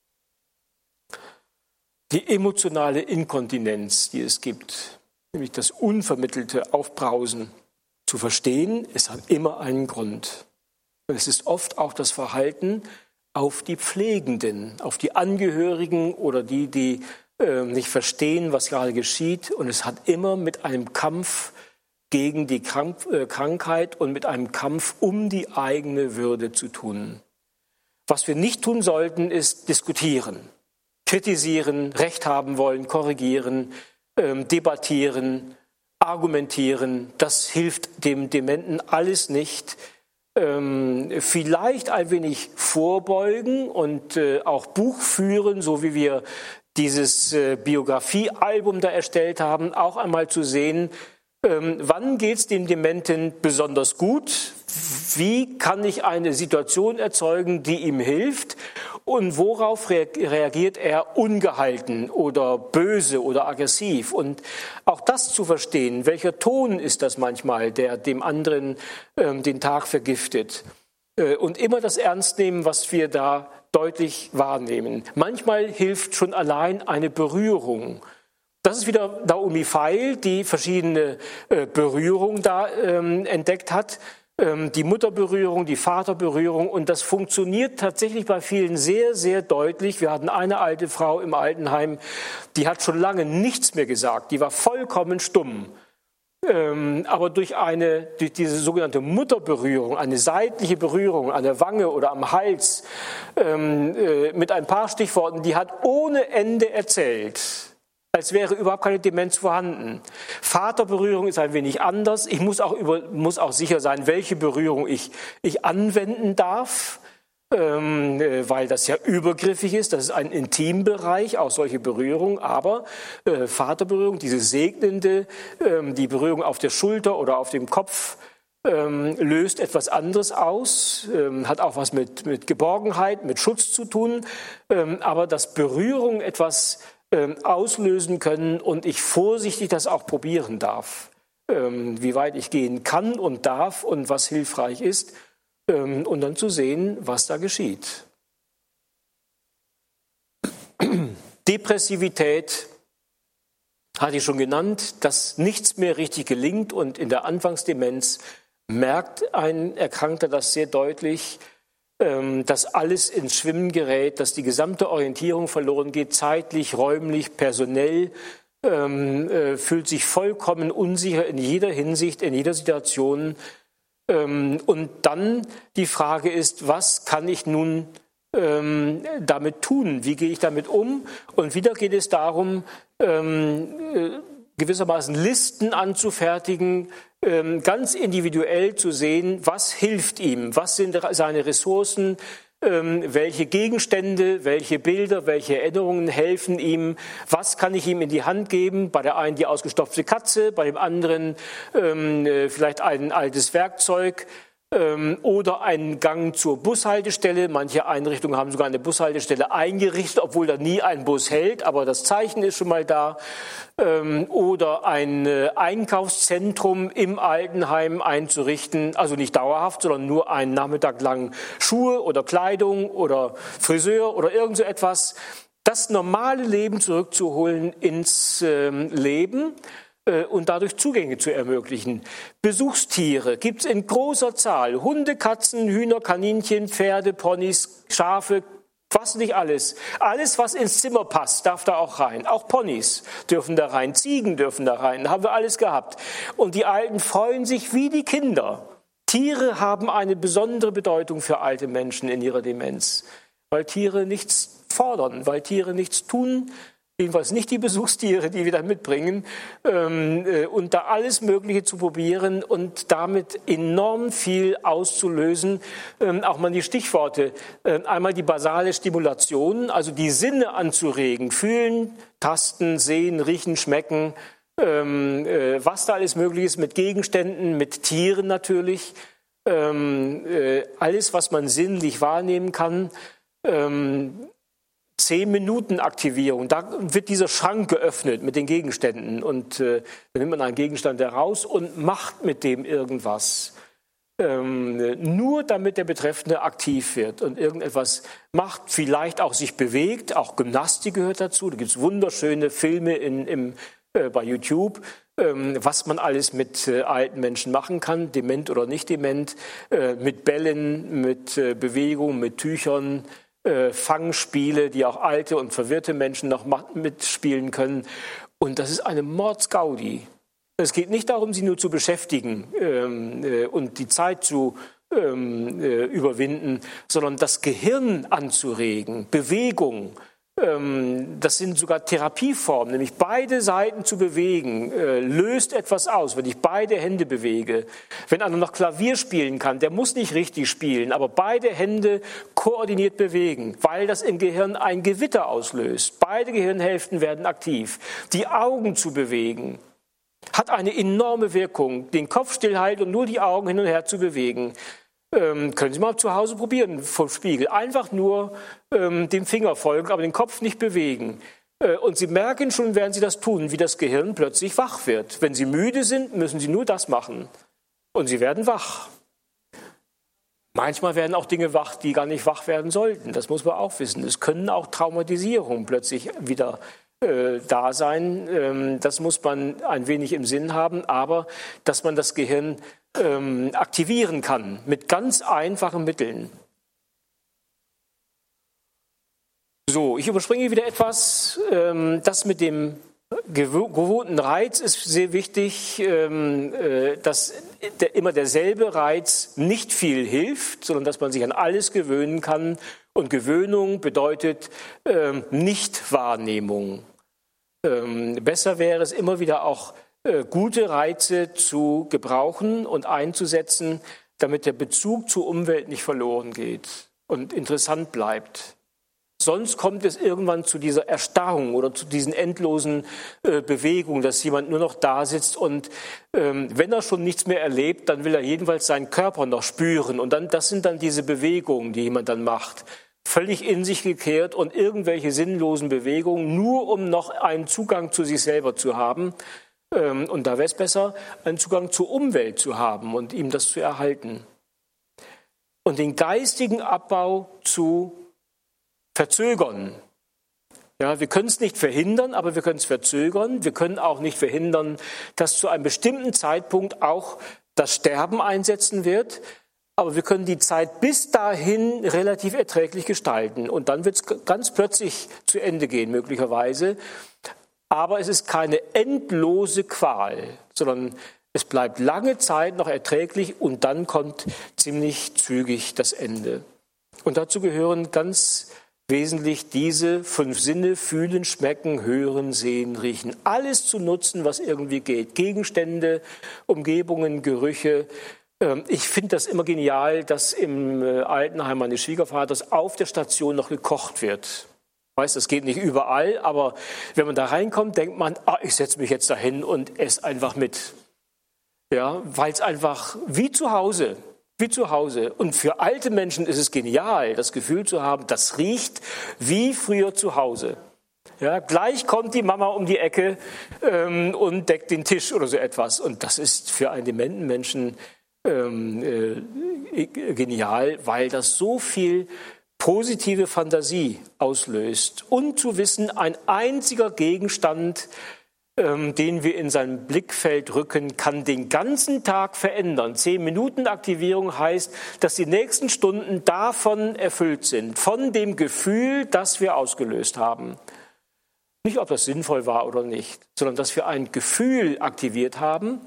Die emotionale Inkontinenz, die es gibt, nämlich das unvermittelte Aufbrausen, zu verstehen, es hat immer einen Grund. Und es ist oft auch das Verhalten auf die Pflegenden, auf die Angehörigen oder die, die äh, nicht verstehen, was gerade geschieht. Und es hat immer mit einem Kampf gegen die Krank- äh, Krankheit und mit einem Kampf um die eigene Würde zu tun. Was wir nicht tun sollten, ist diskutieren, kritisieren, Recht haben wollen, korrigieren, ähm, debattieren, argumentieren. Das hilft dem Dementen alles nicht. Ähm, vielleicht ein wenig vorbeugen und äh, auch Buch führen, so wie wir dieses äh, Biografiealbum da erstellt haben, auch einmal zu sehen, ähm, wann geht es dem Dementen besonders gut, wie kann ich eine Situation erzeugen, die ihm hilft und worauf reagiert er ungehalten oder böse oder aggressiv. Und auch das zu verstehen, welcher Ton ist das manchmal, der dem anderen ähm, den Tag vergiftet. Äh, und immer das ernst nehmen, was wir da deutlich wahrnehmen. Manchmal hilft schon allein eine Berührung. Das ist wieder Naomi Feil, die verschiedene äh, Berührungen da ähm, entdeckt hat. Die Mutterberührung, die Vaterberührung, und das funktioniert tatsächlich bei vielen sehr, sehr deutlich. Wir hatten eine alte Frau im Altenheim, die hat schon lange nichts mehr gesagt, die war vollkommen stumm. Aber durch eine, durch diese sogenannte Mutterberührung, eine seitliche Berührung an der Wange oder am Hals, mit ein paar Stichworten, die hat ohne Ende erzählt, als wäre überhaupt keine Demenz vorhanden. Vaterberührung ist ein wenig anders. Ich muss auch, über, muss auch sicher sein, welche Berührung ich, ich anwenden darf, ähm, weil das ja übergriffig ist. Das ist ein Intimbereich, auch solche Berührung. Aber äh, Vaterberührung, diese segnende, ähm, die Berührung auf der Schulter oder auf dem Kopf, ähm, löst etwas anderes aus, ähm, hat auch was mit, mit Geborgenheit, mit Schutz zu tun. Ähm, aber dass Berührung etwas auslösen können und ich vorsichtig das auch probieren darf, ähm, wie weit ich gehen kann und darf und was hilfreich ist, ähm, und dann zu sehen, was da geschieht. Depressivität hatte ich schon genannt, dass nichts mehr richtig gelingt, und in der Anfangsdemenz merkt ein Erkrankter das sehr deutlich, dass alles ins Schwimmen gerät, dass die gesamte Orientierung verloren geht, zeitlich, räumlich, personell, ähm, äh, fühlt sich vollkommen unsicher in jeder Hinsicht, in jeder Situation. Ähm, und dann die Frage ist, was kann ich nun ähm, damit tun? Wie gehe ich damit um? Und wieder geht es darum, ähm, äh, gewissermaßen Listen anzufertigen, ganz individuell zu sehen, was hilft ihm, was sind seine Ressourcen, welche Gegenstände, welche Bilder, welche Erinnerungen helfen ihm, was kann ich ihm in die Hand geben, bei der einen die ausgestopfte Katze, bei dem anderen vielleicht ein altes Werkzeug, oder einen Gang zur Bushaltestelle. Manche Einrichtungen haben sogar eine Bushaltestelle eingerichtet, obwohl da nie ein Bus hält, aber das Zeichen ist schon mal da. Oder ein Einkaufszentrum im Altenheim einzurichten, also nicht dauerhaft, sondern nur einen Nachmittag lang Schuhe oder Kleidung oder Friseur oder irgend so etwas. Das normale Leben zurückzuholen ins Leben und dadurch Zugänge zu ermöglichen. Besuchstiere gibt es in großer Zahl. Hunde, Katzen, Hühner, Kaninchen, Pferde, Ponys, Schafe, was nicht alles. Alles, was ins Zimmer passt, darf da auch rein. Auch Ponys dürfen da rein, Ziegen dürfen da rein, haben wir alles gehabt. Und die Alten freuen sich wie die Kinder. Tiere haben eine besondere Bedeutung für alte Menschen in ihrer Demenz, weil Tiere nichts fordern, weil Tiere nichts tun, jedenfalls nicht die Besuchstiere, die wir da mitbringen, ähm, äh, und da alles Mögliche zu probieren und damit enorm viel auszulösen. Ähm, auch mal die Stichworte. Ähm, einmal die basale Stimulation, also die Sinne anzuregen, fühlen, tasten, sehen, riechen, schmecken, ähm, äh, was da alles möglich ist mit Gegenständen, mit Tieren natürlich. Ähm, äh, alles, was man sinnlich wahrnehmen kann. Ähm, Zehn-Minuten-Aktivierung, da wird dieser Schrank geöffnet mit den Gegenständen und äh, dann nimmt man einen Gegenstand heraus und macht mit dem irgendwas. Ähm, nur damit der Betreffende aktiv wird und irgendetwas macht, vielleicht auch sich bewegt, auch Gymnastik gehört dazu. Da gibt es wunderschöne Filme in, im, äh, bei YouTube, was man alles mit alten Menschen machen kann, dement oder nicht dement, mit Bällen, mit Bewegung, mit Tüchern, Fangspiele, die auch alte und verwirrte Menschen noch mitspielen können. Und das ist eine Mordsgaudi. Es geht nicht darum, sie nur zu beschäftigen und die Zeit zu überwinden, sondern das Gehirn anzuregen, Bewegung. Das sind sogar Therapieformen, nämlich beide Seiten zu bewegen, löst etwas aus, wenn ich beide Hände bewege. Wenn einer noch Klavier spielen kann, der muss nicht richtig spielen, aber beide Hände koordiniert bewegen, weil das im Gehirn ein Gewitter auslöst. Beide Gehirnhälften werden aktiv. Die Augen zu bewegen hat eine enorme Wirkung, den Kopf stillhalten und nur die Augen hin und her zu bewegen. Ähm, können Sie mal zu Hause probieren vom Spiegel. Einfach nur ähm, dem Finger folgen, aber den Kopf nicht bewegen. Äh, und Sie merken schon, während Sie das tun, wie das Gehirn plötzlich wach wird. Wenn Sie müde sind, müssen Sie nur das machen. Und Sie werden wach. Manchmal werden auch Dinge wach, die gar nicht wach werden sollten. Das muss man auch wissen. Es können auch Traumatisierungen plötzlich wieder äh, da sein. Ähm, das muss man ein wenig im Sinn haben. Aber dass man das Gehirn ähm, aktivieren kann mit ganz einfachen Mitteln. So, ich überspringe wieder etwas. Ähm, das mit dem gewohnten Reiz ist sehr wichtig, dass immer derselbe Reiz nicht viel hilft, sondern dass man sich an alles gewöhnen kann. Und Gewöhnung bedeutet Nichtwahrnehmung. Besser wäre es immer wieder auch gute Reize zu gebrauchen und einzusetzen, damit der Bezug zur Umwelt nicht verloren geht und interessant bleibt. Sonst kommt es irgendwann zu dieser Erstarrung oder zu diesen endlosen äh, Bewegungen, dass jemand nur noch da sitzt und ähm, wenn er schon nichts mehr erlebt, dann will er jedenfalls seinen Körper noch spüren. Und dann, das sind dann diese Bewegungen, die jemand dann macht. Völlig in sich gekehrt und irgendwelche sinnlosen Bewegungen, nur um noch einen Zugang zu sich selber zu haben. Ähm, und da wäre es besser, einen Zugang zur Umwelt zu haben und ihm das zu erhalten. Und den geistigen Abbau zu verzögern. Ja, wir können es nicht verhindern, aber wir können es verzögern. Wir können auch nicht verhindern, dass zu einem bestimmten Zeitpunkt auch das Sterben einsetzen wird. Aber wir können die Zeit bis dahin relativ erträglich gestalten. Und dann wird es ganz plötzlich zu Ende gehen, möglicherweise. Aber es ist keine endlose Qual, sondern es bleibt lange Zeit noch erträglich und dann kommt ziemlich zügig das Ende. Und dazu gehören ganz wesentlich diese fünf Sinne: fühlen, schmecken, hören, sehen, riechen. Alles zu nutzen, was irgendwie geht. Gegenstände, Umgebungen, Gerüche. Ich finde das immer genial, dass im Altenheim meines Schwiegervaters auf der Station noch gekocht wird. Ich weiß, das geht nicht überall, aber wenn man da reinkommt, denkt man, ah, ich setze mich jetzt dahin und esse einfach mit. Ja, weil es einfach wie zu Hause Wie zu Hause. Und für alte Menschen ist es genial, das Gefühl zu haben, das riecht wie früher zu Hause. Ja, gleich kommt die Mama um die Ecke ähm, und deckt den Tisch oder so etwas. Und das ist für einen dementen Menschen ähm, äh, genial, weil das so viel positive Fantasie auslöst. Und zu wissen, ein einziger Gegenstand, den wir in sein Blickfeld rücken, kann den ganzen Tag verändern. Zehn Minuten Aktivierung heißt, dass die nächsten Stunden davon erfüllt sind, von dem Gefühl, das wir ausgelöst haben. Nicht, ob das sinnvoll war oder nicht, sondern dass wir ein Gefühl aktiviert haben.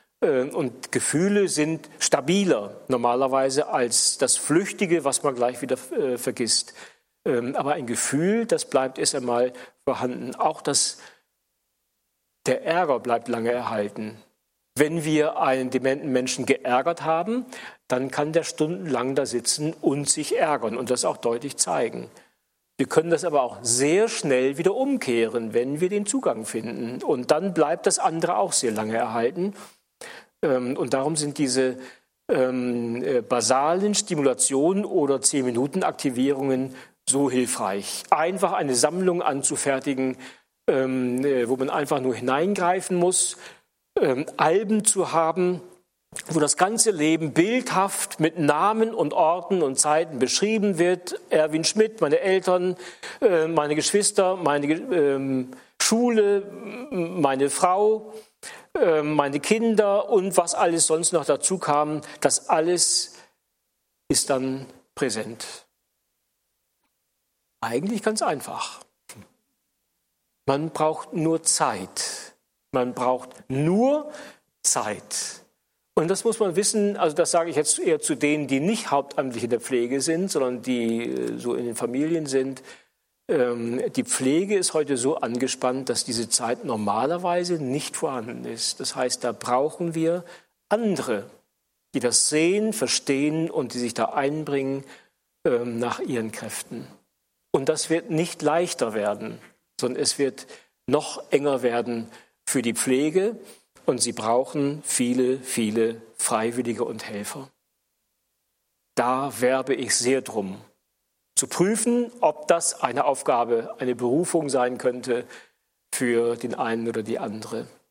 Und Gefühle sind stabiler normalerweise als das Flüchtige, was man gleich wieder vergisst. Aber ein Gefühl, das bleibt erst einmal vorhanden. Auch das Der Ärger bleibt lange erhalten. Wenn wir einen dementen Menschen geärgert haben, dann kann der stundenlang da sitzen und sich ärgern und das auch deutlich zeigen. Wir können das aber auch sehr schnell wieder umkehren, wenn wir den Zugang finden. Und dann bleibt das andere auch sehr lange erhalten. Und darum sind diese basalen Stimulationen oder zehn-Minuten-Aktivierungen so hilfreich. Einfach eine Sammlung anzufertigen, Ähm, wo man einfach nur hineingreifen muss, ähm, Alben zu haben, wo das ganze Leben bildhaft mit Namen und Orten und Zeiten beschrieben wird. Erwin Schmidt, meine Eltern, äh, meine Geschwister, meine ähm, Schule, meine Frau, meine Kinder und was alles sonst noch dazu kam, das alles ist dann präsent. Eigentlich ganz einfach. Man braucht nur Zeit. Man braucht nur Zeit. Und das muss man wissen, also das sage ich jetzt eher zu denen, die nicht hauptamtlich in der Pflege sind, sondern die so in den Familien sind. Die Pflege ist heute so angespannt, dass diese Zeit normalerweise nicht vorhanden ist. Das heißt, da brauchen wir andere, die das sehen, verstehen und die sich da einbringen ähm, nach ihren Kräften. Und das wird nicht leichter werden, sondern es wird noch enger werden für die Pflege. Und sie brauchen viele, viele Freiwillige und Helfer. Da werbe ich sehr drum. Zu prüfen, ob das eine Aufgabe, eine Berufung sein könnte für den einen oder die andere.